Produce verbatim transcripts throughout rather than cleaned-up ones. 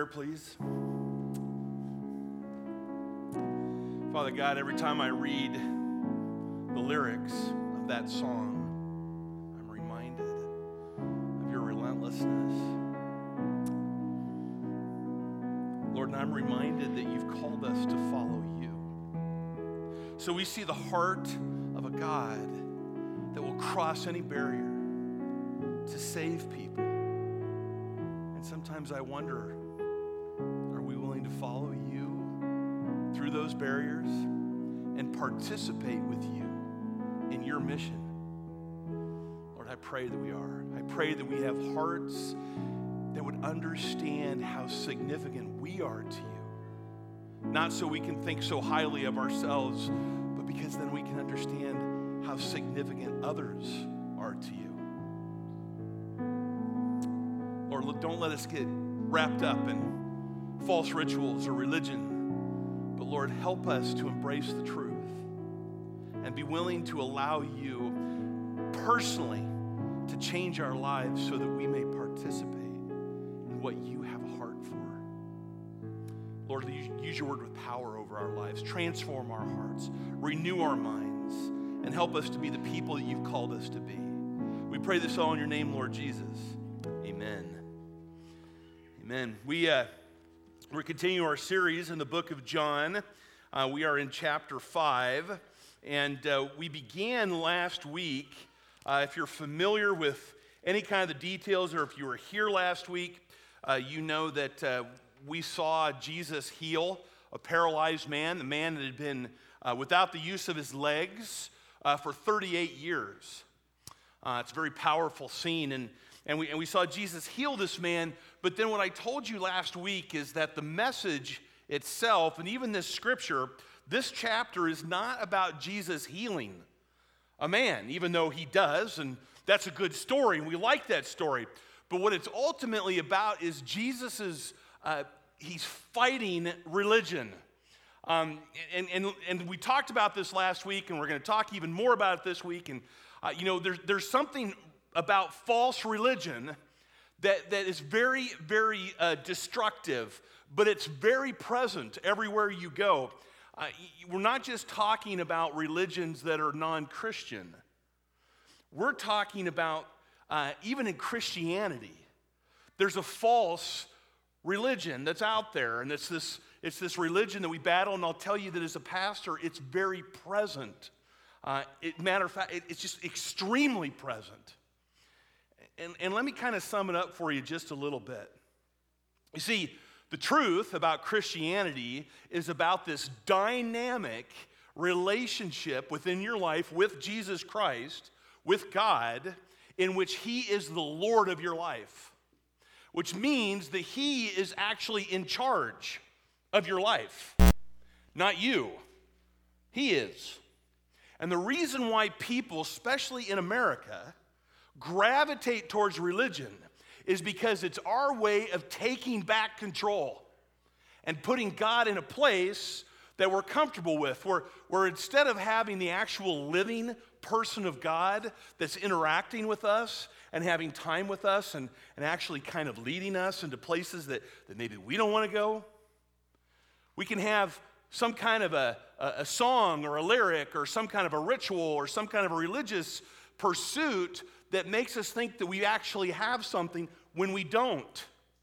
please. Father God, every time I read the lyrics of that song, I'm reminded of your relentlessness. Lord, and I'm reminded that you've called us to follow you. So we see the heart of a God that will cross any barrier to save people. And sometimes I wonder, are we willing to follow you through those barriers and participate with you in your mission? Lord, I pray that we are. I pray that we have hearts that would understand how significant we are to you. Not so we can think so highly of ourselves, but because then we can understand how significant others are to you. Lord, don't let us get wrapped up in false rituals or religion, but Lord, help us to embrace the truth and be willing to allow you personally to change our lives so that we may participate in what you have a heart for. Lord, use your word with power over our lives. Transform our hearts, renew our minds, and help us to be the people that you've called us to be. We pray this all in your name, Lord Jesus. Amen. Amen. We, uh, we're continuing our series in the book of John. Uh, we are in chapter five, and uh, we began last week. Uh, if you're familiar with any kind of the details, or if you were here last week, uh, you know that uh, we saw Jesus heal a paralyzed man, the man that had been uh, without the use of his legs uh, for thirty-eight years. Uh, it's a very powerful scene, and And we, and we saw Jesus heal this man, but then what I told you last week is that the message itself, and even this scripture, this chapter is not about Jesus healing a man, even though he does, and that's a good story, and we like that story. But what it's ultimately about is Jesus's, uh, he's fighting religion. Um, and, and, and we talked about this last week, and we're going to talk even more about it this week, and uh, you know, there's, there's something about false religion that, that is very, very uh, destructive, but it's very present everywhere you go. Uh, we're not just talking about religions that are non-Christian. We're talking about, uh, even in Christianity, there's a false religion that's out there, and it's this, it's this religion that we battle, and I'll tell you that as a pastor, it's very present. Uh, it, matter of fact, it, it's just extremely present. And, and let me kind of sum it up for you just a little bit. You see, the truth about Christianity is about this dynamic relationship within your life with Jesus Christ, with God, in which he is the Lord of your life, which means that he is actually in charge of your life, not you. He is. And the reason why people, especially in America, gravitate towards religion is because it's our way of taking back control and putting God in a place that we're comfortable with, where, where instead of having the actual living person of God that's interacting with us and having time with us and, and actually kind of leading us into places that, that maybe we don't want to go, we can have some kind of a, a, a song or a lyric or some kind of a ritual or some kind of a religious pursuit that makes us think that we actually have something when we don't.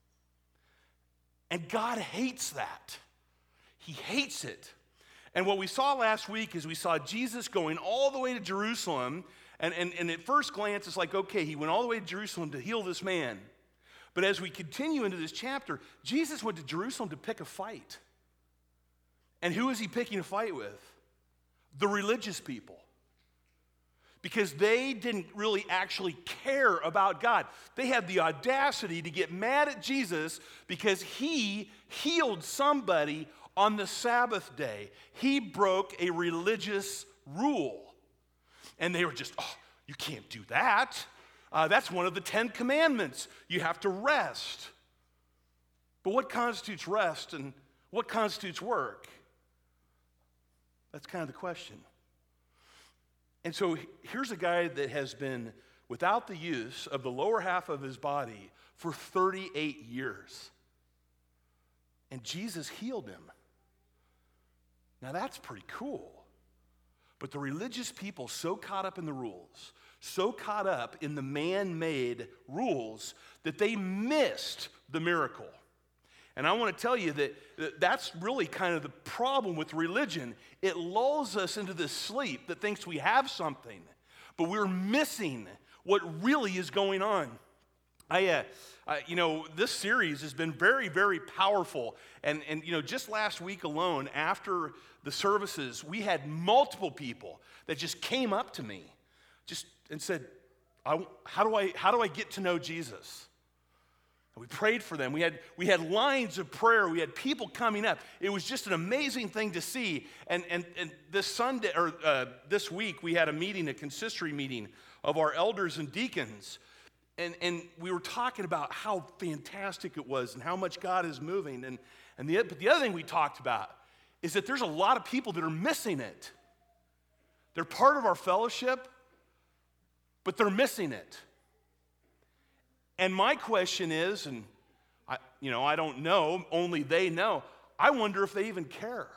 And God hates that. He hates it. And what we saw last week is we saw Jesus going all the way to Jerusalem, and, and, and at first glance it's like, okay, he went all the way to Jerusalem to heal this man. But as we continue into this chapter, Jesus went to Jerusalem to pick a fight. And who is he picking a fight with? The religious people. Because they didn't really actually care about God. They had the audacity to get mad at Jesus because he healed somebody on the Sabbath day. He broke a religious rule. And they were just, oh, you can't do that. Uh, that's one of the Ten Commandments. You have to rest. But what constitutes rest and what constitutes work? That's kind of the question. And so here's a guy that has been without the use of the lower half of his body for thirty-eight years. and Jesus healed him. Now that's pretty cool. But the religious people, so caught up in the rules, so caught up in the man-made rules, that they missed the miracle. And I want to tell you that, that that's really kind of the problem with religion. It lulls us into this sleep that thinks we have something, but we're missing what really is going on. I, uh, uh, you know, this series has been very, very powerful. And, and, you know, just last week alone, after the services, we had multiple people that just came up to me just and said, I, how do I, how do I get to know Jesus? And we prayed for them. We had, we had lines of prayer. We had people coming up. It was just an amazing thing to see. And, and, and this Sunday, or uh, this week, we had a meeting, a consistory meeting of our elders and deacons. And, and we were talking about how fantastic it was and how much God is moving. And, and the, but the other thing we talked about is that there's a lot of people that are missing it. They're part of our fellowship, but they're missing it. And my question is, and I, you know, I don't know, only they know, I wonder if they even care.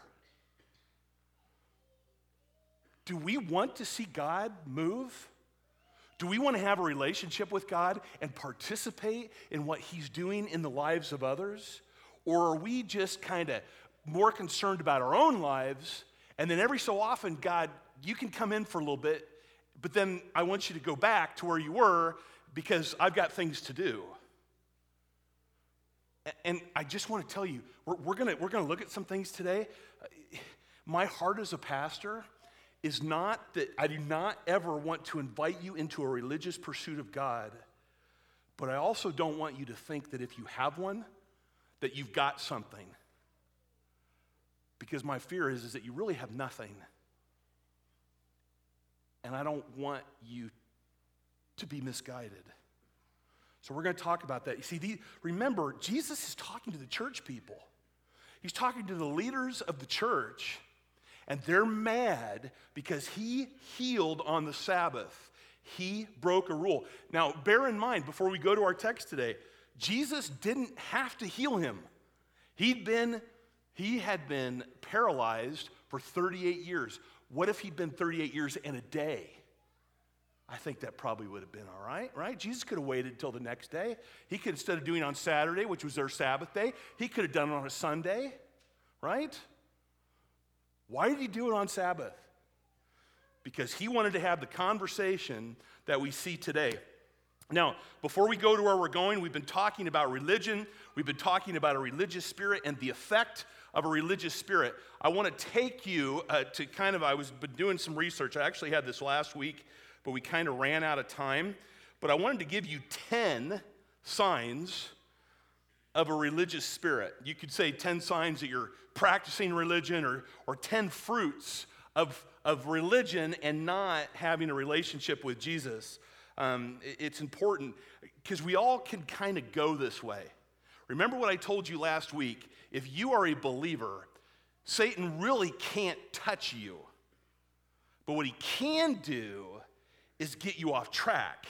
Do we want to see God move? Do we want to have a relationship with God and participate in what He's doing in the lives of others? Or are we just kind of more concerned about our own lives, and then every so often, God, you can come in for a little bit, but then I want you to go back to where you were because I've got things to do. And I just want to tell you, we're, we're going we're gonna look at some things today. My heart as a pastor is not that I do not ever want to invite you into a religious pursuit of God, but I also don't want you to think that if you have one, that you've got something. Because my fear is, is that you really have nothing. And I don't want you to be misguided. So we're going to talk about that. You see, the, remember, Jesus is talking to the church people. He's talking to the leaders of the church. And they're mad because he healed on the Sabbath. He broke a rule. Now, bear in mind, before we go to our text today, Jesus didn't have to heal him. He'd been, he had been paralyzed for thirty-eight years. What if he'd been thirty-eight years and a day? I think that probably would have been all right, right? Jesus could have waited until the next day. He could, instead of doing it on Saturday, which was their Sabbath day, he could have done it on a Sunday, right? Why did he do it on Sabbath? Because he wanted to have the conversation that we see today. Now, before we go to where we're going, we've been talking about religion. We've been talking about a religious spirit and the effect of a religious spirit. I want to take you uh, to kind of, I was been doing some research. I actually had this last week, but we kind of ran out of time. But I wanted to give you ten signs of a religious spirit. You could say ten signs that you're practicing religion, or, or ten fruits of, of religion and not having a relationship with Jesus. Um, it, it's important because we all can kind of go this way. Remember what I told you last week? If you are a believer, Satan really can't touch you. But what he can do is get you off track.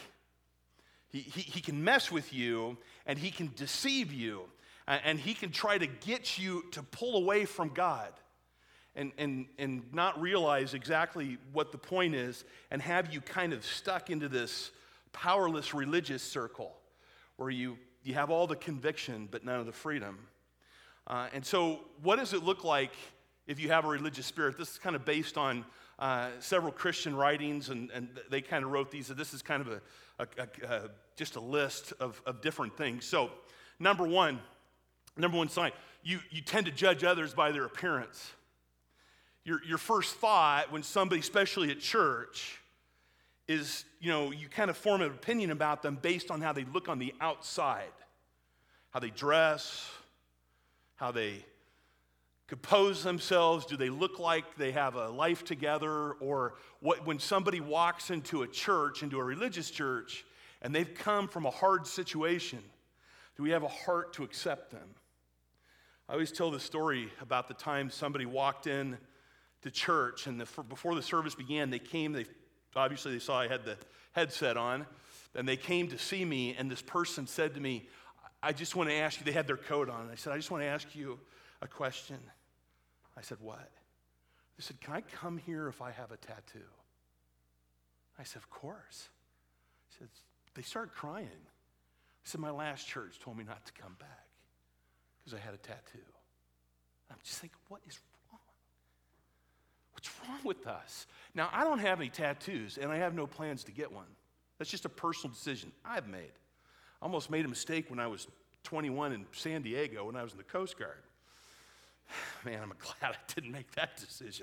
He, he, he can mess with you, and he can deceive you, and he can try to get you to pull away from God and, and, and not realize exactly what the point is, and have you kind of stuck into this powerless religious circle where you, you have all the conviction but none of the freedom. Uh, and so what does it look like if you have a religious spirit? This is kind of based on uh, several Christian writings, and, and they kind of wrote these. This is kind of a, a, a, a just a list of, of different things. So number one, number one sign, you, you tend to judge others by their appearance. Your, your first thought when somebody, especially at church, is, you know, you kind of form an opinion about them based on how they look on the outside, how they dress, how they compose themselves. Do they look like they have a life together? Or what, when somebody walks into a church, into a religious church, and they've come from a hard situation, do we have a heart to accept them? I always tell the story about the time somebody walked in to church, and the, before the service began, they came, they obviously they saw I had the headset on, and they came to see me, and this person said to me, I just want to ask you, they had their coat on. I said, I just want to ask you a question. I said, what? They said, can I come here if I have a tattoo? I said, of course. He said, they started crying. I said, my last church told me not to come back because I had a tattoo. I'm just thinking, what is wrong? What's wrong with us? Now, I don't have any tattoos, and I have no plans to get one. That's just a personal decision I've made. I almost made a mistake when I was twenty-one in San Diego when I was in the Coast Guard. Man, I'm glad I didn't make that decision.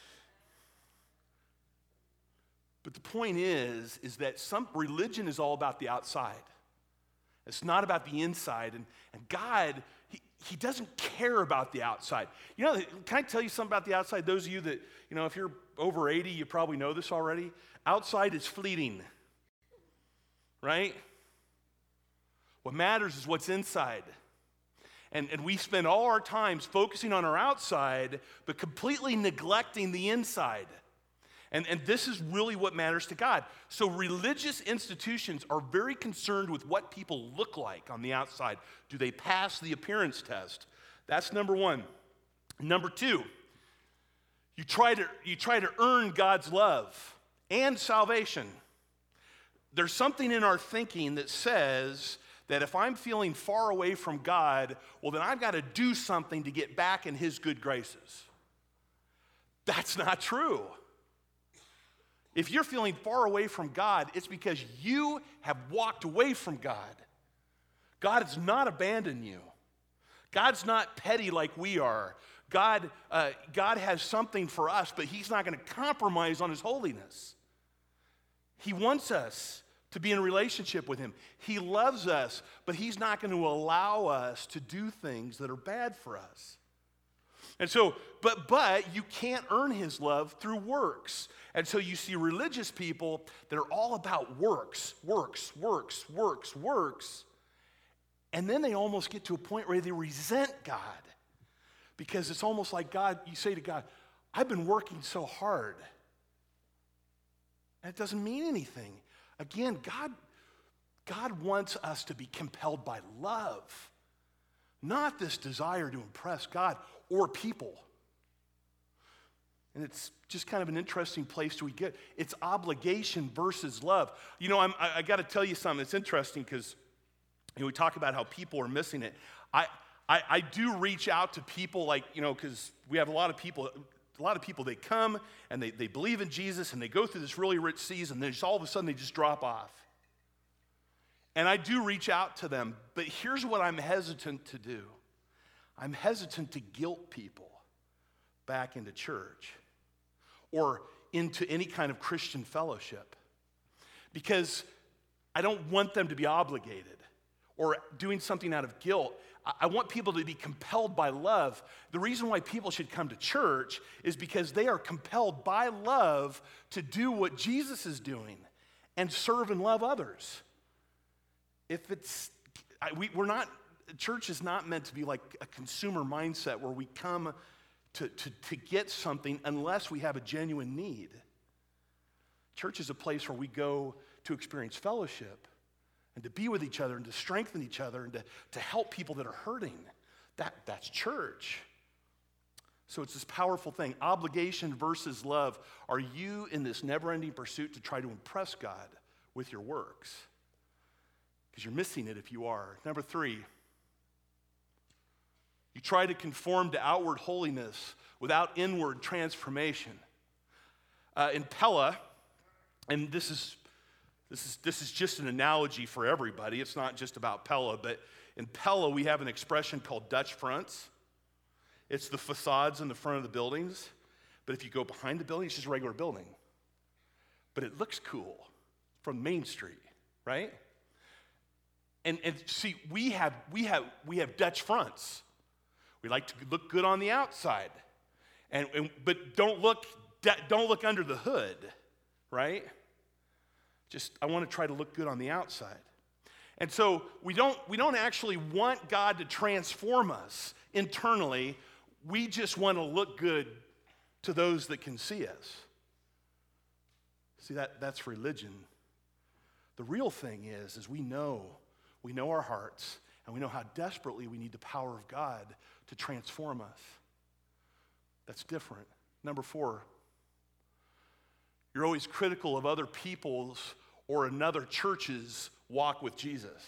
But the point is, is that some religion is all about the outside. It's not about the inside. And, and God, he, he doesn't care about the outside. You know, can I tell you something about the outside? Those of you that, you know, if you're over eighty, you probably know this already. Outside is fleeting, right? What matters is what's inside. And, and we spend all our times focusing on our outside, but completely neglecting the inside. And, and this is really what matters to God. So religious institutions are very concerned with what people look like on the outside. Do they pass the appearance test? That's number one. Number two, you try to, you try to earn God's love and salvation. There's something in our thinking that says that if I'm feeling far away from God, well, then I've got to do something to get back in his good graces. That's not true. If you're feeling far away from God, it's because you have walked away from God. God has not abandoned you. God's not petty like we are. God, uh, God has something for us, but he's not going to compromise on his holiness. He wants us to be in a relationship with him. He loves us, but he's not going to allow us to do things that are bad for us. And so, but but you can't earn his love through works. And so you see religious people that are all about works, works, works, works, works. And then they almost get to a point where they resent God. Because it's almost like God, you say to God, I've been working so hard. And it doesn't mean anything. Again, God, God wants us to be compelled by love, not this desire to impress God or people. And it's just kind of an interesting place to get. It's obligation versus love. You know, I'm, I, I got to tell you something. It's interesting because you know, we talk about how people are missing it. I, I, I do reach out to people like, you know, because we have a lot of people. A lot of people, they come and they, they believe in Jesus and they go through this really rich season, and then just all of a sudden they just drop off. And I do reach out to them, but here's what I'm hesitant to do. I'm hesitant to guilt people back into church or into any kind of Christian fellowship because I don't want them to be obligated or doing something out of guilt. I want people to be compelled by love. The reason why people should come to church is because they are compelled by love to do what Jesus is doing and serve and love others. If it's, we, we're not, church is not meant to be like a consumer mindset where we come to, to, to get something unless we have a genuine need. Church is a place where we go to experience fellowship and to be with each other and to strengthen each other and to, to help people that are hurting. That, that's church. So it's this powerful thing, obligation versus love. Are you in this never-ending pursuit to try to impress God with your works? Because you're missing it if you are. Number three, you try to conform to outward holiness without inward transformation. Uh, in Pella, and this is This is, this is just an analogy for everybody. It's not just about Pella, but in Pella, we have an expression called Dutch fronts. It's the facades in the front of the buildings. But if you go behind the building, it's just a regular building. But it looks cool from Main Street, right? And, and see, we have, we, have, we have Dutch fronts. We like to look good on the outside. And, and, but don't look, don't look under the hood, right? Just, I want to try to look good on the outside. And so we don't, we don't actually want God to transform us internally. We just want to look good to those that can see us. See, that, that's religion. The real thing is, is we know, we know our hearts, And we know how desperately we need the power of God to transform us. That's different. Number four, you're always critical of other people's or another church's walk with Jesus.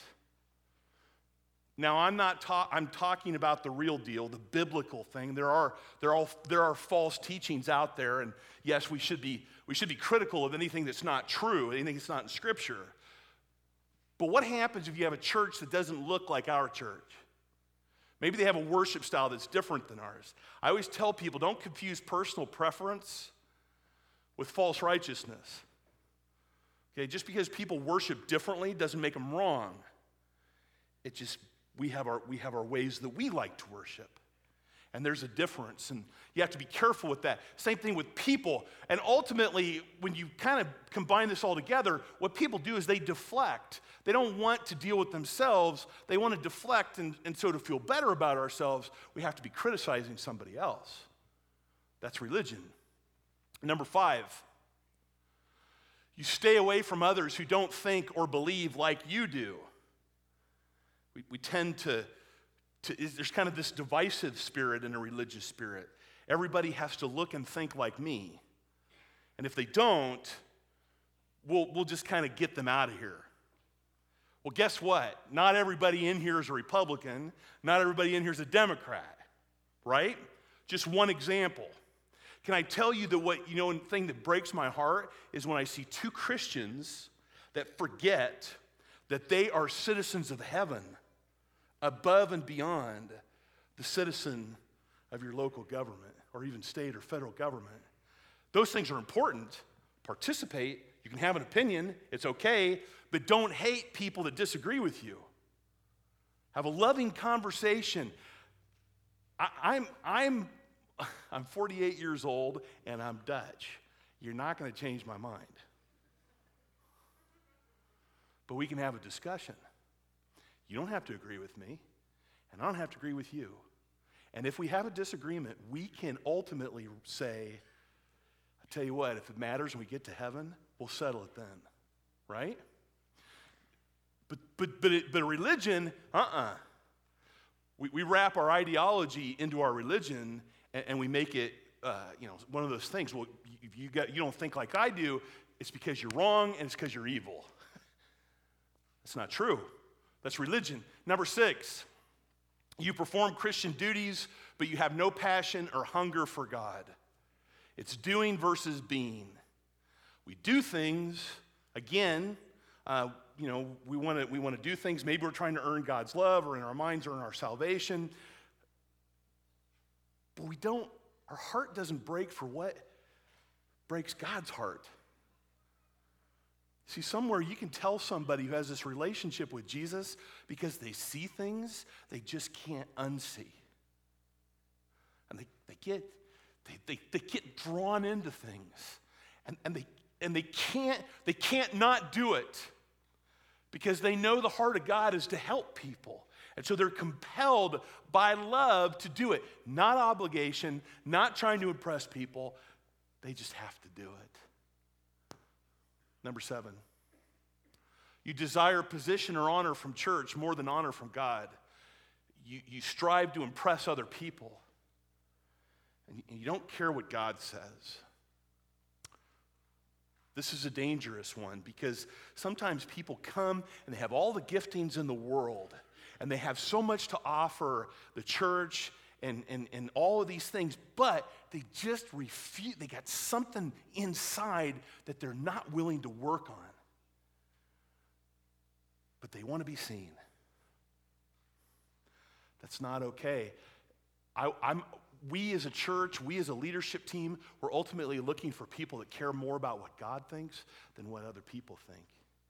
Now, I'm not ta- I'm talking about the real deal, the biblical thing. There are there are there are false teachings out there, and yes, we should be we should be critical of anything that's not true, anything that's not in Scripture. But what happens if you have a church that doesn't look like our church? Maybe they have a worship style that's different than ours. I always tell people, don't confuse personal preference with false righteousness. Okay, just because people worship differently doesn't make them wrong. It just we have our we have our ways that we like to worship. And there's a difference, and you have to be careful with that. Same thing with people. And ultimately, when you kind of combine this all together, what people do is they deflect. They don't want to deal with themselves. They want to deflect, and, and so to feel better about ourselves, we have to be criticizing somebody else. That's religion. Number five, you stay away from others who don't think or believe like you do. We, we tend to To, there's kind of this divisive spirit in a religious spirit. Everybody has to look and think like me. And if they don't, we'll, we'll just kind of get them out of here. Well, guess what? Not everybody in here is a Republican. Not everybody in here is a Democrat, right? Just one example. Can I tell you that what, you know, the thing that breaks my heart is when I see two Christians that forget that they are citizens of heaven, above and beyond the citizen of your local government or even state or federal government. Those things are important. Participate. You can have an opinion. It's okay. But don't hate people that disagree with you. Have a loving conversation. I, I'm, I'm, I'm forty-eight years old and I'm Dutch. You're not going to change my mind. But we can have a discussion. You don't have to agree with me, and I don't have to agree with you. And if we have a disagreement, we can ultimately say, I tell you what, if it matters when we get to heaven, we'll settle it then, right? But but but it, but religion, uh-uh. We we wrap our ideology into our religion, and, and we make it, uh, you know, one of those things. Well, if you got you don't think like I do, it's because you're wrong, and it's because you're evil. That's not true. That's religion. Number six, you perform Christian duties, but you have no passion or hunger for God. It's doing versus being. We do things, again, uh, you know, we want to we want to do things. Maybe we're trying to earn God's love or in our minds earn our salvation. But we don't, our heart doesn't break for what breaks God's heart. See, somewhere you can tell somebody who has this relationship with Jesus because they see things they just can't unsee. And they, they get they, they, they get drawn into things. And, and they and they can't they can't not do it because they know the heart of God is to help people. And so they're compelled by love to do it. Not obligation, not trying to impress people. They just have to do it. Number seven, you desire position or honor from church more than honor from God. You, you strive to impress other people, and you don't care what God says. This is a dangerous one because sometimes people come and they have all the giftings in the world, and they have so much to offer the church and, and, and all of these things, but they just refuse. They got something inside that they're not willing to work on. But they want to be seen. That's not okay. I, I'm, we as a church, we as a leadership team, we're ultimately looking for people that care more about what God thinks than what other people think.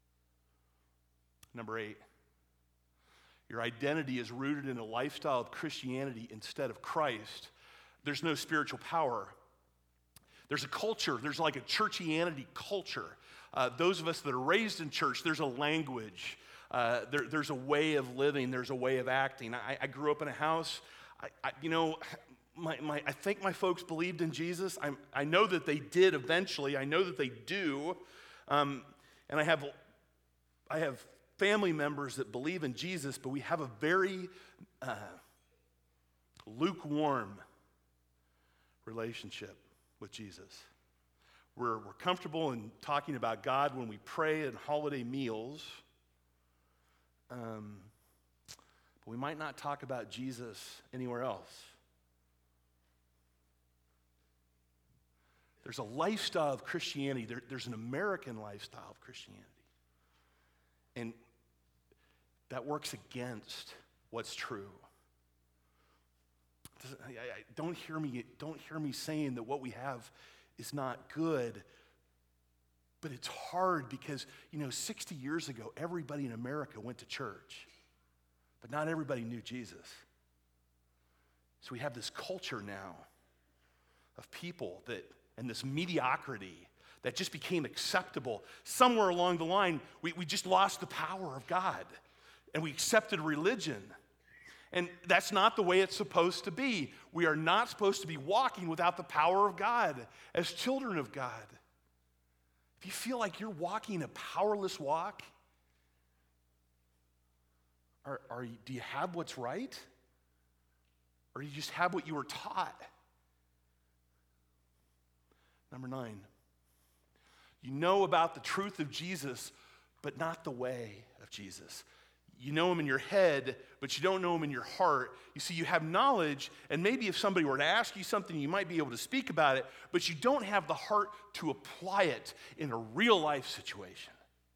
Number eight, your identity is rooted in a lifestyle of Christianity instead of Christ. There's no spiritual power. There's a culture. There's like a churchianity culture. Uh, those of us that are raised in church, there's a language. Uh, there, there's a way of living. There's a way of acting. I, I grew up in a house. I, I, you know, my, my, I think my folks believed in Jesus. I'm, I know that they did eventually. I know that they do. Um, and I have, I have family members that believe in Jesus, but we have a very uh, lukewarm relationship with Jesus. We're, we're comfortable in talking about God when we pray at holiday meals, um, but we might not talk about Jesus anywhere else. There's a lifestyle of Christianity. There, there's an American lifestyle of Christianity. And that works against what's true. I, I, don't hear me, don't hear me saying that what we have is not good, but it's hard because, you know, sixty years ago, everybody in America went to church, but not everybody knew Jesus. So we have this culture now of people that, and this mediocrity that just became acceptable. Somewhere along the line, we, we just lost the power of God, and we accepted religion. And that's not the way it's supposed to be. We are not supposed to be walking without the power of God as children of God. If you feel like you're walking a powerless walk, are, are you, do you have what's right? Or do you just have what you were taught? Number nine, you know about the truth of Jesus, but not the way of Jesus. You know him in your head, but you don't know him in your heart. You see, you have knowledge, and maybe if somebody were to ask you something, you might be able to speak about it, but you don't have the heart to apply it in a real life situation.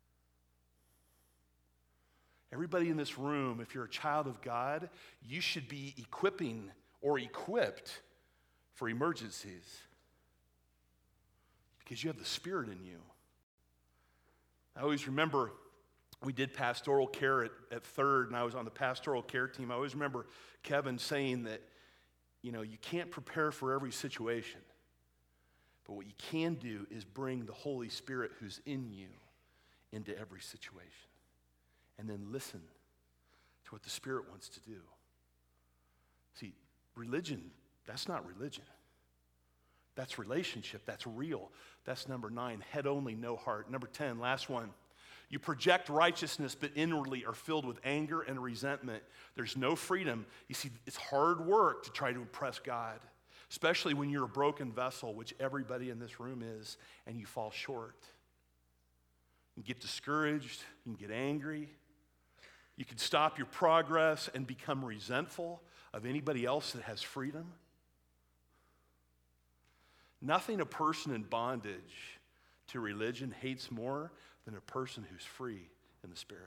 Everybody in this room, if you're a child of God, you should be equipping or equipped for emergencies because you have the Spirit in you. I always remember we did pastoral care at, at Third, and I was on the pastoral care team. I always remember Kevin saying that, you know, you can't prepare for every situation, but what you can do is bring the Holy Spirit who's in you into every situation, and then listen to what the Spirit wants to do. See, religion, that's not religion. That's relationship. That's real. That's number nine, head only, no heart. Number ten, last one. You project righteousness, but inwardly are filled with anger and resentment. There's no freedom. You see, it's hard work to try to impress God, especially when you're a broken vessel, which everybody in this room is, and you fall short. You can get discouraged. You can get angry. You can stop your progress and become resentful of anybody else that has freedom. Nothing a person in bondage to religion hates more than a person who's free in the Spirit.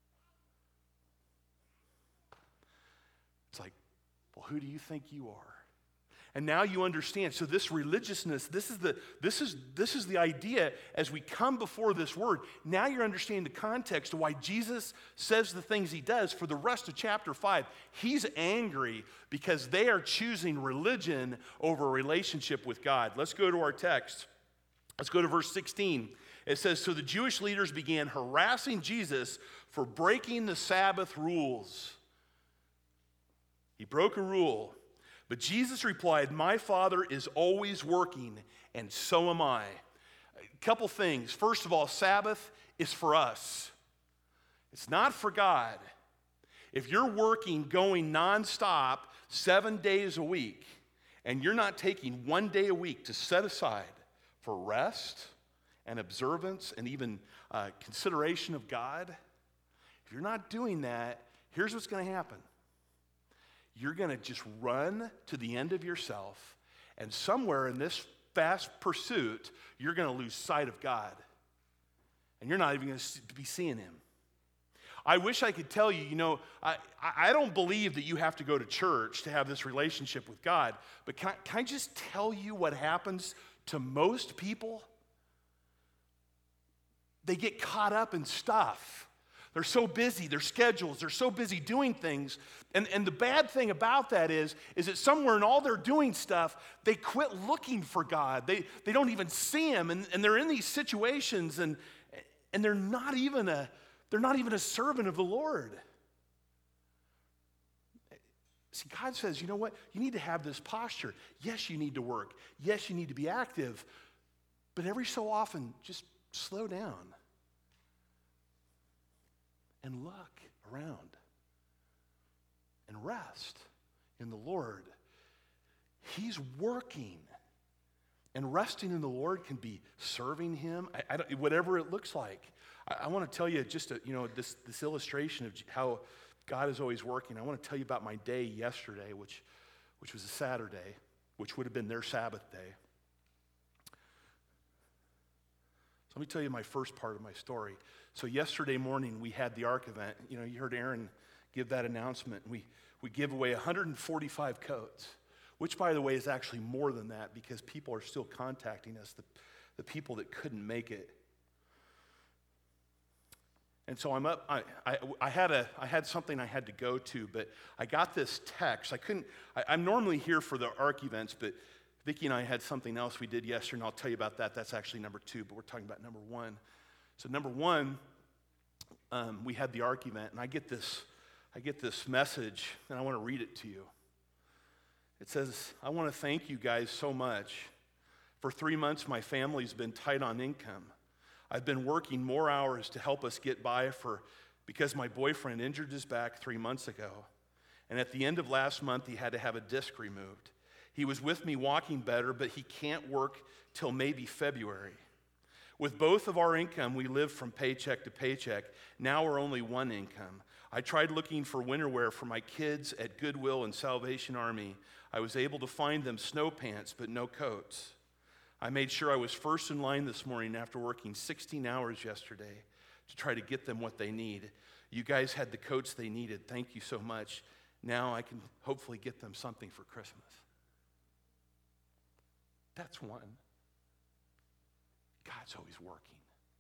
It's like, well, who do you think you are? And now you understand. So this religiousness, this is the this is this is the idea as we come before this word. Now you're understanding the context of why Jesus says the things he does for the rest of chapter five. He's angry because they are choosing religion over a relationship with God. Let's go to our text. Let's go to verse sixteen. It says, so the Jewish leaders began harassing Jesus for breaking the Sabbath rules. He broke a rule. But Jesus replied, my Father is always working, and so am I. A couple things. First of all, Sabbath is for us. It's not for God. If you're working, going nonstop, seven days a week, and you're not taking one day a week to set aside for rest and observance and even uh, consideration of God, if you're not doing that, here's what's going to happen. You're going to just run to the end of yourself, and somewhere in this fast pursuit, you're going to lose sight of God, and you're not even going to be seeing him. I wish I could tell you, you know, I, I don't believe that you have to go to church to have this relationship with God, but can I, can I just tell you what happens to most people? They get caught up in stuff. They're so busy, their schedules, they're so busy doing things. And, and the bad thing about that is, is that somewhere in all their doing stuff, they quit looking for God. They, they don't even see him, and, and they're in these situations, and, and they're not even a, they're not even a servant of the Lord. See, God says, you know what? You need to have this posture. Yes, you need to work. Yes, you need to be active. But every so often, just slow down and look around and rest in the Lord. He's working. And resting in the Lord can be serving him, I, I don't, whatever it looks like. I, I want to tell you just a, you know this, this illustration of how God is always working. I want to tell you about my day yesterday, which, which was a Saturday, which would have been their Sabbath day. So let me tell you my first part of my story. So yesterday morning we had the ARC event. You know, you heard Aaron give that announcement. We, we give away one hundred forty-five coats, which, by the way, is actually more than that because people are still contacting us, the, the people that couldn't make it. And so I'm up, I, I, I, had a, I had something I had to go to, but I got this text. I couldn't, I, I'm normally here for the ARC events, but Vicki and I had something else we did yesterday, and I'll tell you about that. That's actually number two, but we're talking about number one. So number one, um, we had the ARC event, and I get this, I get this message, and I want to read it to you. It says, I want to thank you guys so much. For three months, my family's been tight on income. I've been working more hours to help us get by for because my boyfriend injured his back three months ago. And at the end of last month, he had to have a disc removed. He was with me walking better, but he can't work till maybe February. With both of our income, we live from paycheck to paycheck. Now we're only one income. I tried looking for winter wear for my kids at Goodwill and Salvation Army. I was able to find them snow pants, but no coats. I made sure I was first in line this morning after working sixteen hours yesterday to try to get them what they need. You guys had the coats they needed. Thank you so much. Now I can hopefully get them something for Christmas. That's one. God's always working.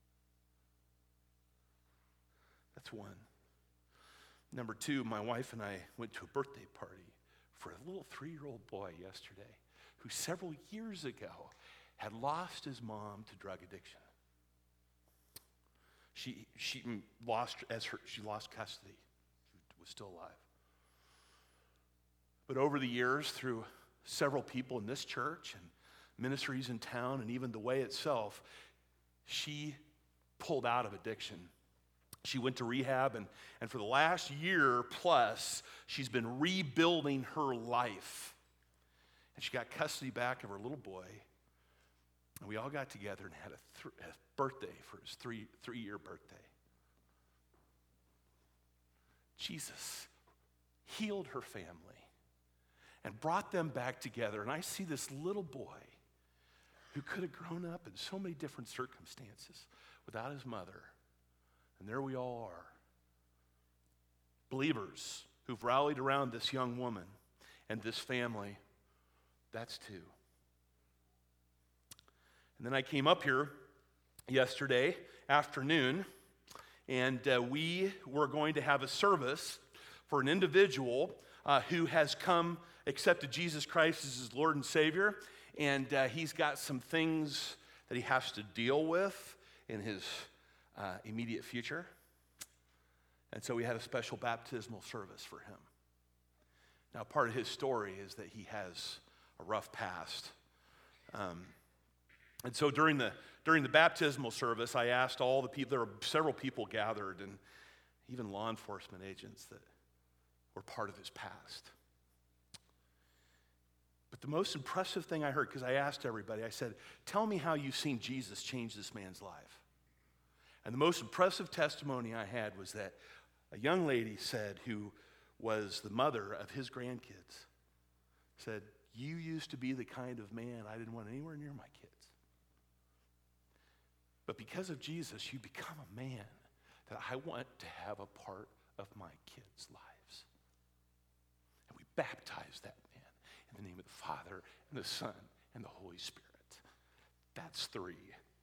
That's one. Number two, my wife and I went to a birthday party for a little three-year-old boy yesterday who several years ago had lost his mom to drug addiction. She she lost as her she lost custody. She was still alive. But over the years, through several people in this church and ministries in town and even the way itself, she pulled out of addiction. She went to rehab, and, and for the last year plus, she's been rebuilding her life. And she got custody back of her little boy. And we all got together and had a, th- a birthday for his three, three-year birthday. Jesus healed her family and brought them back together. And I see this little boy who could have grown up in so many different circumstances without his mother. And there we all are. Believers who've rallied around this young woman and this family. That's two. And then I came up here yesterday afternoon, and uh, we were going to have a service for an individual uh, who has come, accepted Jesus Christ as his Lord and Savior, and uh, he's got some things that he has to deal with in his uh, immediate future. And so we had a special baptismal service for him. Now, part of his story is that he has a rough past. Um, and so during the during the baptismal service, I asked all the people, there were several people gathered, and even law enforcement agents that were part of his past. But the most impressive thing I heard, because I asked everybody, I said, tell me how you've seen Jesus change this man's life. And the most impressive testimony I had was that a young lady said, who was the mother of his grandkids, said, you used to be the kind of man I didn't want anywhere near my kids. But because of Jesus, you become a man that I want to have a part of my kids' lives. And we baptize that man in the name of the Father and the Son and the Holy Spirit. That's three.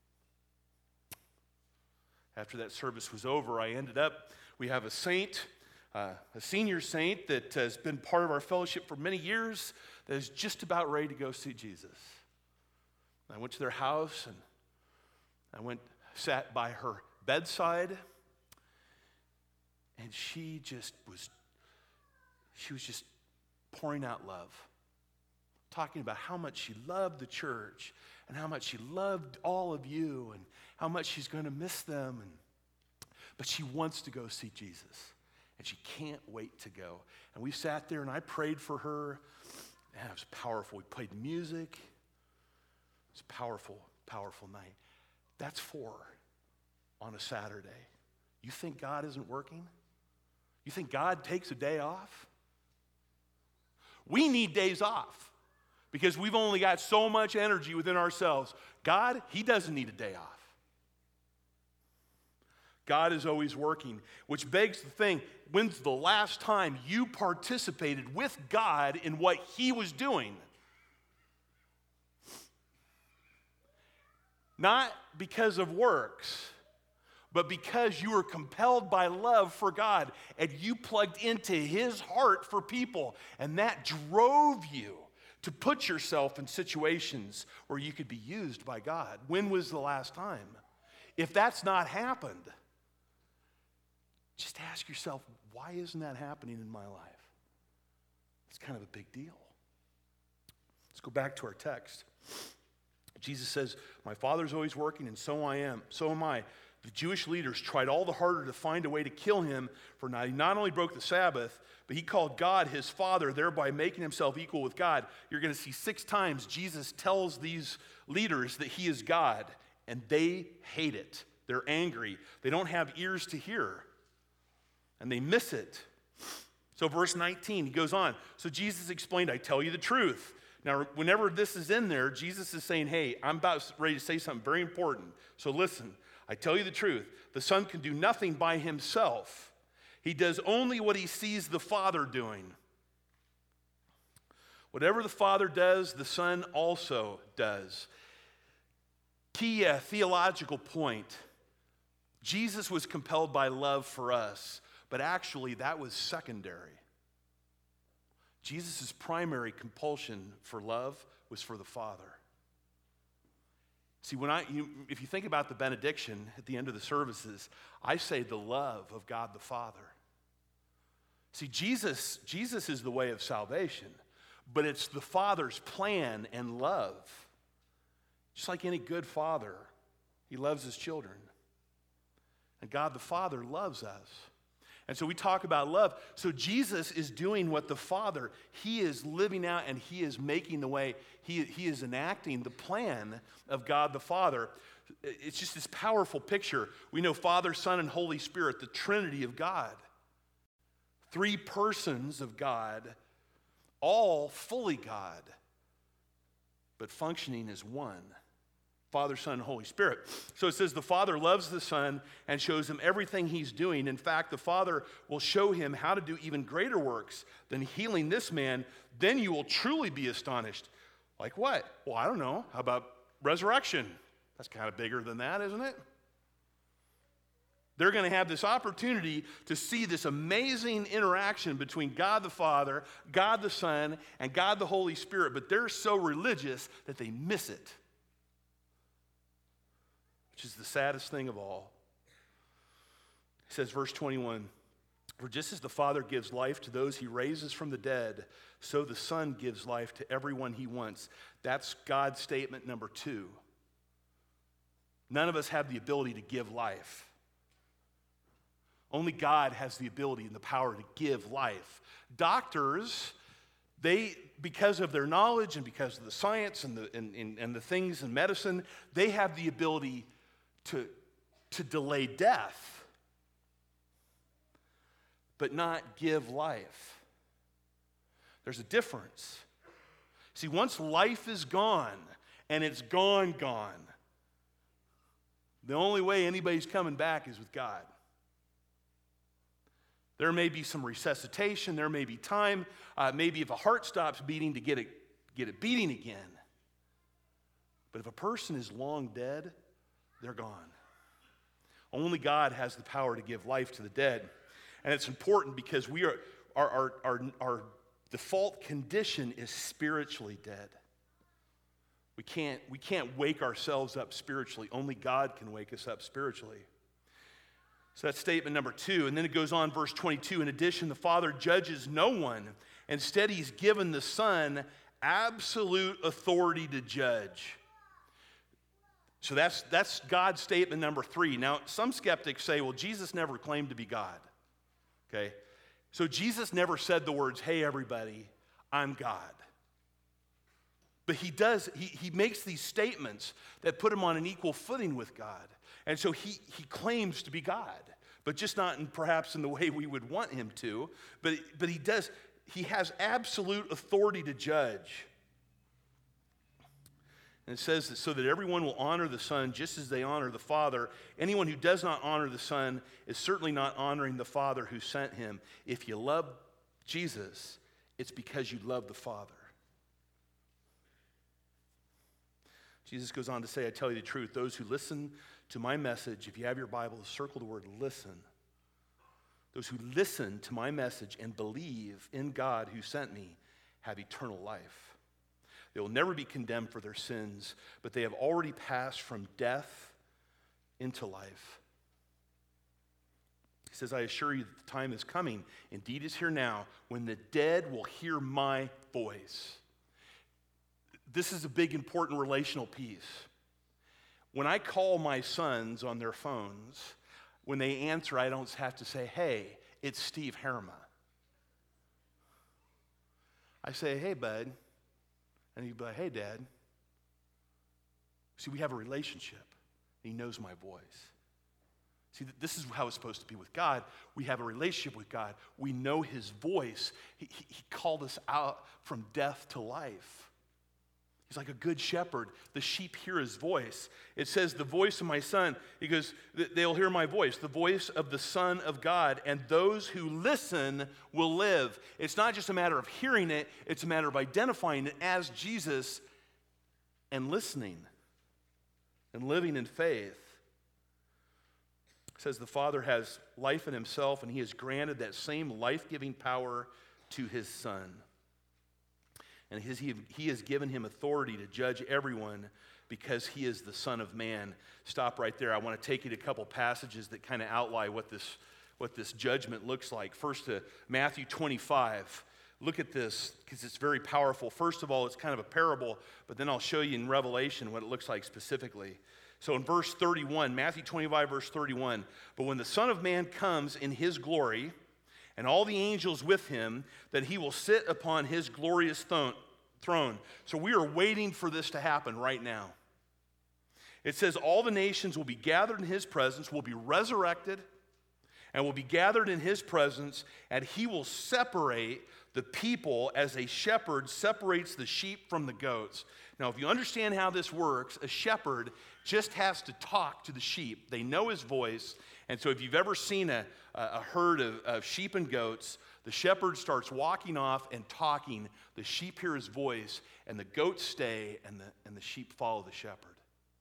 After that service was over, I ended up, we have a saint, uh, a senior saint that has been part of our fellowship for many years that is just about ready to go see Jesus. And I went to their house, and I went, sat by her bedside, and she just was, she was just pouring out love, talking about how much she loved the church and how much she loved all of you and how much she's going to miss them. And but she wants to go see Jesus. And she can't wait to go. And we sat there and I prayed for her. And it was powerful. We played music. It was a powerful, powerful night. That's four on a Saturday. You think God isn't working? You think God takes a day off? We need days off because we've only got so much energy within ourselves. God, he doesn't need a day off. God is always working, which begs the thing, when's the last time you participated with God in what he was doing? Not because of works, but because you were compelled by love for God and you plugged into his heart for people, and that drove you to put yourself in situations where you could be used by God. When was the last time? If that's not happened, just ask yourself, why isn't that happening in my life? It's kind of a big deal. Let's go back to our text. Jesus says, my Father's always working, and so I am. So am I. The Jewish leaders tried all the harder to find a way to kill him, for not, he not only broke the Sabbath, but he called God his Father, thereby making himself equal with God. You're going to see six times Jesus tells these leaders that he is God, and they hate it. They're angry. They don't have ears to hear, and they miss it. So verse nineteen, he goes on. So Jesus explained, I tell you the truth. Now, whenever this is in there, Jesus is saying, hey, I'm about ready to say something very important. So listen, I tell you the truth. The Son can do nothing by himself. He does only what he sees the Father doing. Whatever the Father does, the Son also does. Key uh, theological point. Jesus was compelled by love for us, but actually that was secondary. Jesus' primary compulsion for love was for the Father. See, when I, you, if you think about the benediction at the end of the services, I say the love of God the Father. See, Jesus, Jesus is the way of salvation, but it's the Father's plan and love. Just like any good father, he loves his children. And God the Father loves us. And so we talk about love. So Jesus is doing what the Father, he is living out and he is making the way. He, he is enacting the plan of God the Father. It's just this powerful picture. We know Father, Son, and Holy Spirit, the Trinity of God. Three persons of God, all fully God, but functioning as one. Father, Son, and Holy Spirit. So it says the Father loves the Son and shows him everything he's doing. In fact, the Father will show him how to do even greater works than healing this man. Then you will truly be astonished. Like what? Well, I don't know. How about resurrection? That's kind of bigger than that, isn't it? They're going to have this opportunity to see this amazing interaction between God the Father, God the Son, and God the Holy Spirit. But they're so religious that they miss it. Which is the saddest thing of all. He says, verse twenty-one, for just as the Father gives life to those he raises from the dead, so the Son gives life to everyone he wants. That's God's statement number two. None of us have the ability to give life. Only God has the ability and the power to give life. Doctors, they, because of their knowledge and because of the science and the, and, and, and the things in medicine, they have the ability to, to delay death, but not give life. There's a difference. See, once life is gone, and it's gone, gone, the only way anybody's coming back is with God. There may be some resuscitation, there may be time, uh, maybe if a heart stops beating to get it, get it beating again. But if a person is long dead, they're gone. Only God has the power to give life to the dead. And it's important because we are our, our, our, our default condition is spiritually dead. We can't, we can't wake ourselves up spiritually. Only God can wake us up spiritually. So that's statement number two. And then it goes on, verse twenty-two. In addition, the Father judges no one. Instead, he's given the Son absolute authority to judge. So that's, that's God's statement number three. Now, some skeptics say, well, Jesus never claimed to be God. Okay? So Jesus never said the words, hey, everybody, I'm God. But he does, he, he makes these statements that put him on an equal footing with God. And so he, he claims to be God, but just not in, perhaps in the way we would want him to. But, but he does, he has absolute authority to judge. And it says that so that everyone will honor the Son just as they honor the Father. Anyone who does not honor the Son is certainly not honoring the Father who sent him. If you love Jesus, it's because you love the Father. Jesus goes on to say, I tell you the truth, those who listen to my message, if you have your Bible, circle the word listen. Those who listen to my message and believe in God who sent me have eternal life. They will never be condemned for their sins, but they have already passed from death into life. He says, I assure you that the time is coming, indeed is here now, when the dead will hear my voice. This is a big, important relational piece. When I call my sons on their phones, when they answer, I don't have to say, hey, it's Steve Harima. I say, hey, bud. And he'd be like, hey, Dad. See, we have a relationship. He knows my voice. See, this is how it's supposed to be with God. We have a relationship with God. We know his voice. He, he, he called us out from death to life. He's like a good shepherd. The sheep hear his voice. It says, the voice of my son. He goes, they'll hear my voice, the voice of the Son of God, and those who listen will live. It's not just a matter of hearing it, it's a matter of identifying it as Jesus and listening and living in faith. It says the Father has life in himself, and he has granted that same life-giving power to his Son. And his, he, he has given him authority to judge everyone because he is the Son of Man. Stop right there. I want to take you to a couple passages that kind of outline what this, what this judgment looks like. First to Matthew twenty-five. Look at this because it's very powerful. First of all, it's kind of a parable, but then I'll show you in Revelation what it looks like specifically. So in verse thirty-one, Matthew twenty-five, verse thirty-one, but when the Son of Man comes in his glory, and all the angels with him, that he will sit upon his glorious throne. So we are waiting for this to happen right now. It says all the nations will be gathered in his presence, will be resurrected, and will be gathered in his presence, and he will separate the people as a shepherd separates the sheep from the goats. Now, if you understand how this works, a shepherd just has to talk to the sheep. They know his voice. And so if you've ever seen a, a herd of, of sheep and goats, the shepherd starts walking off and talking. The sheep hear his voice, and the goats stay, and the, and the sheep follow the shepherd.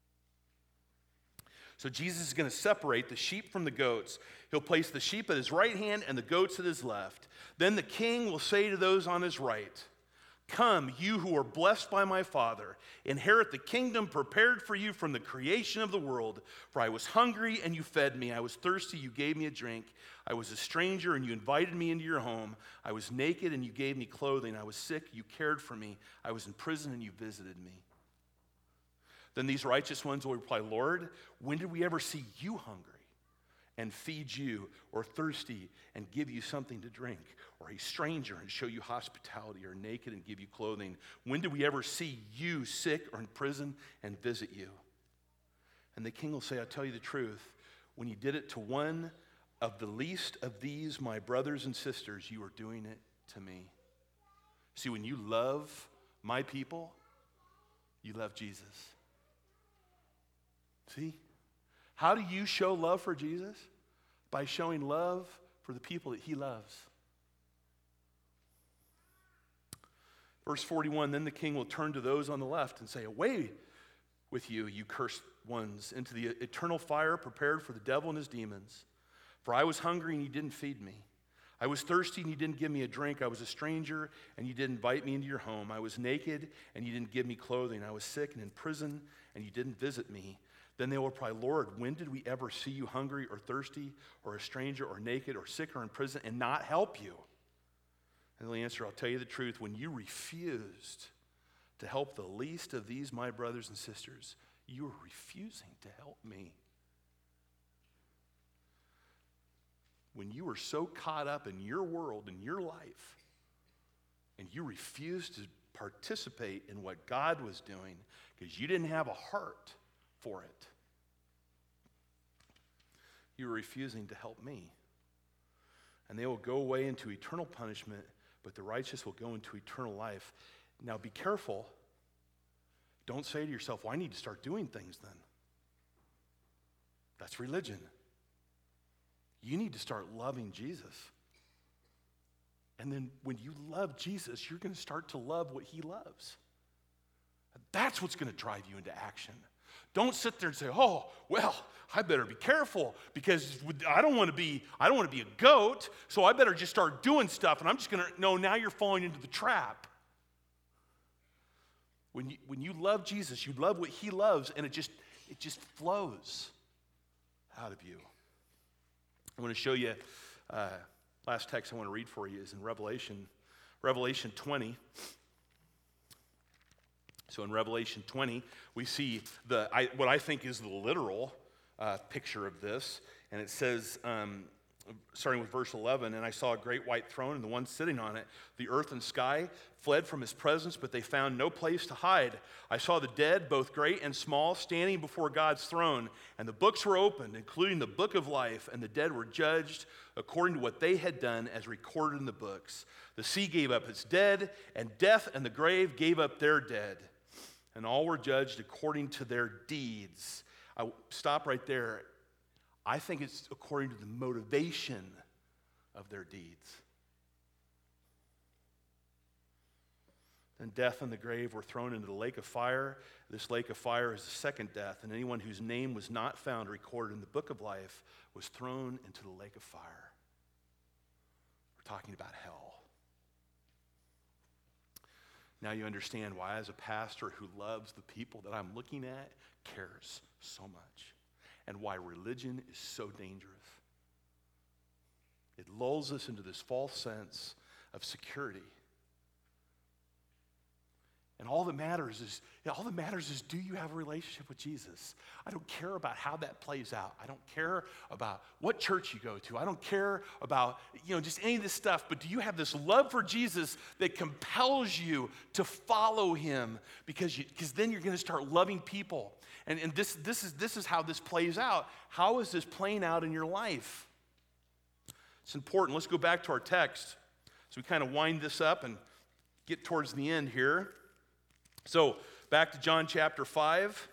So Jesus is going to separate the sheep from the goats. He'll place the sheep at his right hand and the goats at his left. Then the king will say to those on his right, come, you who are blessed by my Father, inherit the kingdom prepared for you from the creation of the world. For I was hungry, and you fed me. I was thirsty, you gave me a drink. I was a stranger, and you invited me into your home. I was naked, and you gave me clothing. I was sick, you cared for me. I was in prison, and you visited me. Then these righteous ones will reply, Lord, when did we ever see you hungry and feed you, or thirsty and give you something to drink, or a stranger and show you hospitality, or naked and give you clothing? When did we ever see you sick or in prison and visit you? And the king will say, I'll tell you the truth, when you did it to one of the least of these, my brothers and sisters, you are doing it to me. See, when you love my people, you love Jesus. See? How do you show love for Jesus? By showing love for the people that he loves. Verse forty-one, then the king will turn to those on the left and say, away with you, you cursed ones, into the eternal fire prepared for the devil and his demons. For I was hungry and you didn't feed me. I was thirsty and you didn't give me a drink. I was a stranger and you didn't invite me into your home. I was naked and you didn't give me clothing. I was sick and in prison and you didn't visit me. Then they will reply, Lord, when did we ever see you hungry or thirsty or a stranger or naked or sick or in prison and not help you? And they'll answer, I'll tell you the truth, when you refused to help the least of these my brothers and sisters, You are refusing to help me. When you are so caught up in your world, in your life, and you refuse to participate in what God was doing because you didn't have a heart for it, you are refusing to help me. And they will go away into eternal punishment, but the righteous will go into eternal life. Now be careful. Don't say to yourself, well, I need to start doing things then. That's religion. You need to start loving Jesus. And then when you love Jesus, you're going to start to love what he loves. That's what's going to drive you into action. Don't sit there and say, oh, well, I better be careful because I don't want to be, I don't want to be a goat, so I better just start doing stuff, and I'm just going to, no, now you're falling into the trap. When you, when you love Jesus, you love what he loves, and it just, it just flows out of you. I want to show you, uh, last text I want to read for you is in Revelation, Revelation twenty. So in Revelation twenty, we see the I, what I think is the literal uh, picture of this, and it says, um, starting with verse eleven, and I saw a great white throne and the one sitting on it. The earth and sky fled from his presence, but they found no place to hide. I saw the dead, both great and small, standing before God's throne, and the books were opened, including the book of life, and the dead were judged according to what they had done as recorded in the books. The sea gave up its dead, and death and the grave gave up their dead, and all were judged according to their deeds. I stop right there. I think it's according to the motivation of their deeds. Then death and the grave were thrown into the lake of fire. This lake of fire is the second death, and anyone whose name was not found recorded in the book of life was thrown into the lake of fire. We're talking about hell. Now you understand why, as a pastor who loves the people that I'm looking at, cares so much, and why religion is so dangerous. It lulls us into this false sense of security. And all that matters is, all that matters is, do you have a relationship with Jesus? I don't care about how that plays out. I don't care about what church you go to. I don't care about, you know, just any of this stuff. But do you have this love for Jesus that compels you to follow him? Because you, because then you're going to start loving people. And, and this, this, is, this is how this plays out. How is this playing out in your life? It's important. Let's go back to our text. So we kind of wind this up and get towards the end here. So, back to John chapter five.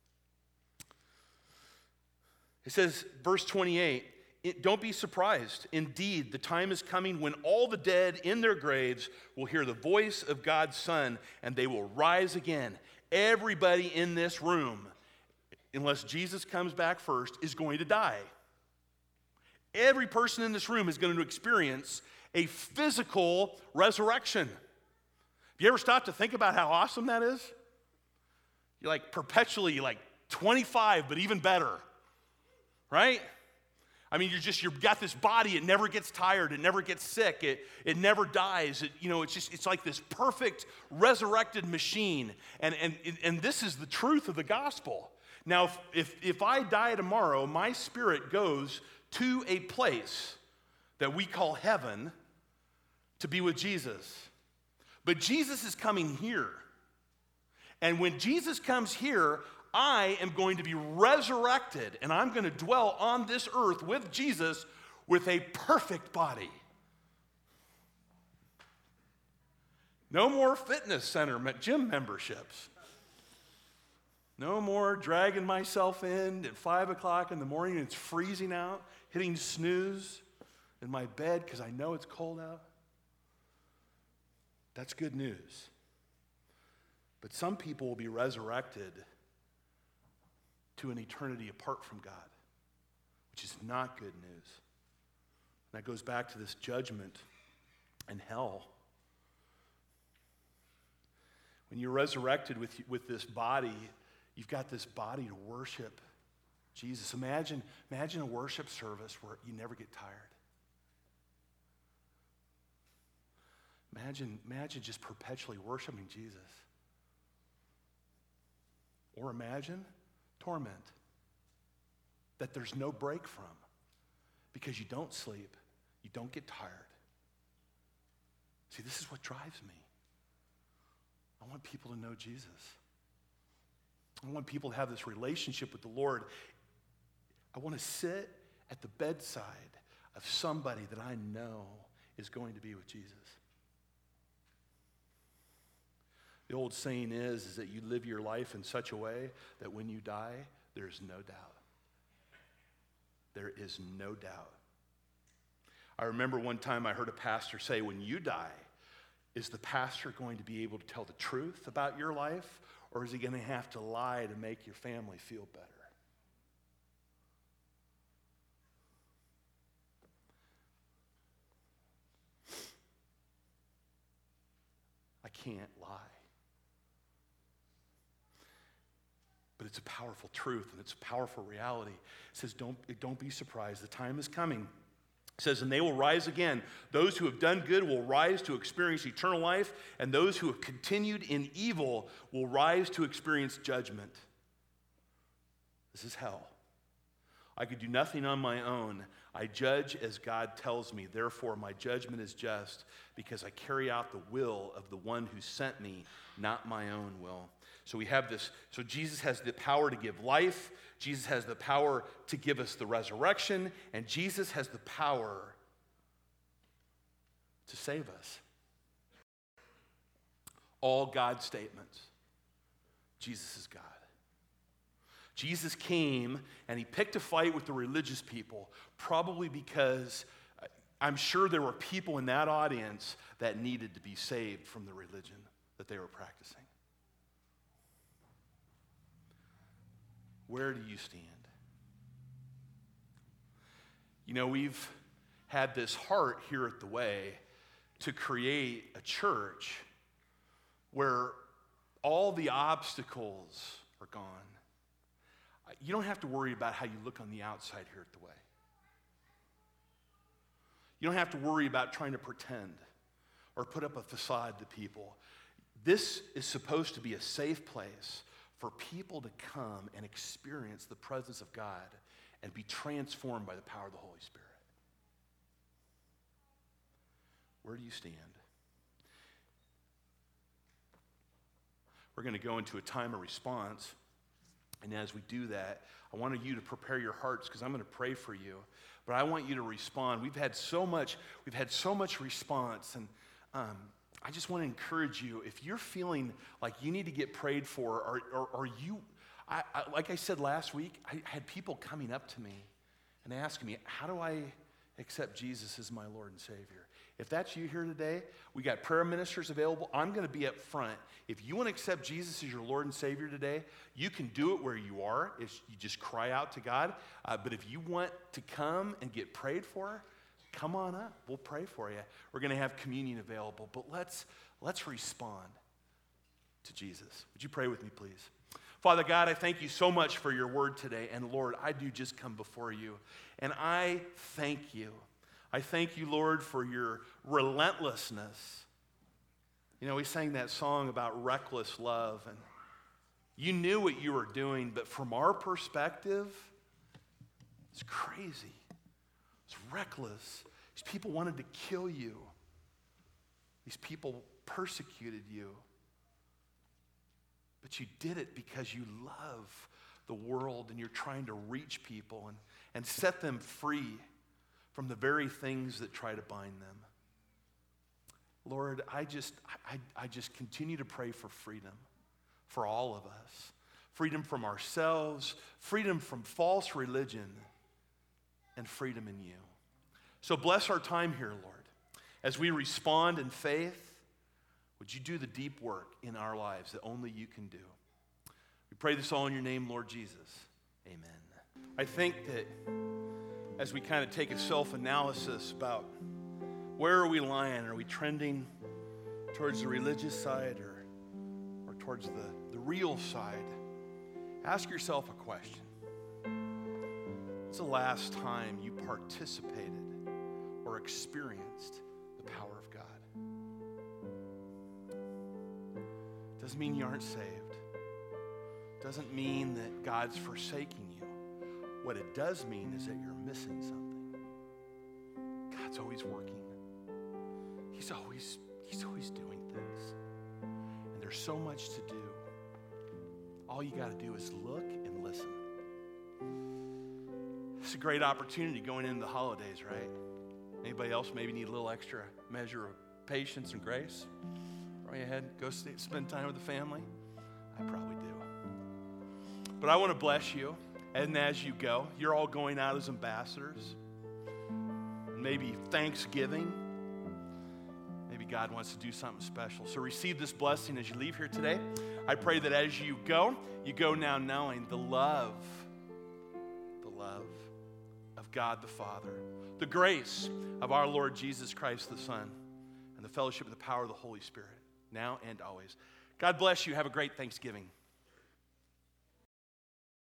It says, verse twenty-eight, don't be surprised. Indeed, the time is coming when all the dead in their graves will hear the voice of God's Son, and they will rise again. Everybody in this room, unless Jesus comes back first, is going to die. Every person in this room is going to experience a physical resurrection. Have you ever stopped to think about how awesome that is? You're like perpetually like twenty-five, but even better, right? I mean, you're just, you've got this body, it never gets tired, it never gets sick, it, it never dies. It, you know, it's just, it's like this perfect resurrected machine. And, and, and this is the truth of the gospel. Now, if, if, if I die tomorrow, my spirit goes to a place that we call heaven to be with Jesus. But Jesus is coming here. And when Jesus comes here, I am going to be resurrected, and I'm going to dwell on this earth with Jesus with a perfect body. No more fitness center gym memberships. No more dragging myself in at five o'clock in the morning and it's freezing out, hitting snooze in my bed because I know it's cold out. That's good news. But some people will be resurrected to an eternity apart from God, which is not good news. And that goes back to this judgment and hell. When you're resurrected with, with this body, you've got this body to worship Jesus. Imagine, imagine a worship service where you never get tired. Imagine, imagine just perpetually worshiping Jesus. Or imagine torment that there's no break from because you don't sleep, you don't get tired. See, this is what drives me. I want people to know Jesus. I want people to have this relationship with the Lord. I want to sit at the bedside of somebody that I know is going to be with Jesus. The old saying is, is that you live your life in such a way that when you die, there's no doubt. There is no doubt. I remember one time I heard a pastor say, when you die, is the pastor going to be able to tell the truth about your life, or is he going to have to lie to make your family feel better? I can't lie. But it's a powerful truth, and it's a powerful reality. It says, don't, don't be surprised. The time is coming. It says, and they will rise again. Those who have done good will rise to experience eternal life, and those who have continued in evil will rise to experience judgment. This is hell. I could do nothing on my own. I judge as God tells me. Therefore, my judgment is just, because I carry out the will of the one who sent me, not my own will. So we have this. So Jesus has the power to give life. Jesus has the power to give us the resurrection. And Jesus has the power to save us. All God's statements. Jesus is God. Jesus came and he picked a fight with the religious people, probably because I'm sure there were people in that audience that needed to be saved from the religion that they were practicing. Where do you stand? You know, we've had this heart here at The Way to create a church where all the obstacles are gone. You don't have to worry about how you look on the outside here at The Way. You don't have to worry about trying to pretend or put up a facade to people. This is supposed to be a safe place for people to come and experience the presence of God and be transformed by the power of the Holy Spirit. Where do you stand? We're going to go into a time of response. And as we do that, I want you to prepare your hearts because I'm going to pray for you. But I want you to respond. We've had so much, we've had so much response. And um, I just want to encourage you, if you're feeling like you need to get prayed for, or, or, or you, I, I, like I said last week, I had people coming up to me and asking me, how do I accept Jesus as my Lord and Savior? If that's you here today, we got prayer ministers available. I'm going to be up front. If you want to accept Jesus as your Lord and Savior today, you can do it where you are. If you just cry out to God. Uh, but if you want to come and get prayed for, come on up. We'll pray for you. We're going to have communion available. But let's, let's respond to Jesus. Would you pray with me, please? Father God, I thank you so much for your word today. And Lord, I do just come before you. And I thank you. I thank you, Lord, for your relentlessness. You know, we sang that song about reckless love, and you knew what you were doing, but from our perspective, it's crazy. It's reckless. These people wanted to kill you. These people persecuted you. But you did it because you love the world and you're trying to reach people and, and set them free from the very things that try to bind them. Lord, I just, I, I just continue to pray for freedom for all of us. Freedom from ourselves, freedom from false religion, and freedom in you. So bless our time here, Lord. As we respond in faith, would you do the deep work in our lives that only you can do? We pray this all in your name, Lord Jesus. Amen. I think that as we kind of take a self-analysis about where are we lying? Are we trending towards the religious side or, or towards the, the real side? Ask yourself a question. When's the last time you participated or experienced the power of God? Doesn't mean you aren't saved. doesn't mean that God's forsaking you. What it does mean is that you're missing something. God's always working. He's always, he's always doing things. And there's so much to do. All you got to do is look and listen. It's a great opportunity going into the holidays, right? Anybody else maybe need a little extra measure of patience and grace? Go ahead, go stay, spend time with the family. I probably do. But I want to bless you. And as you go, you're all going out as ambassadors. Maybe Thanksgiving. Maybe God wants to do something special. So receive this blessing as you leave here today. I pray that as you go, you go now knowing the love, the love of God the Father, the grace of our Lord Jesus Christ the Son, and the fellowship of the power of the Holy Spirit, now and always. God bless you. Have a great Thanksgiving.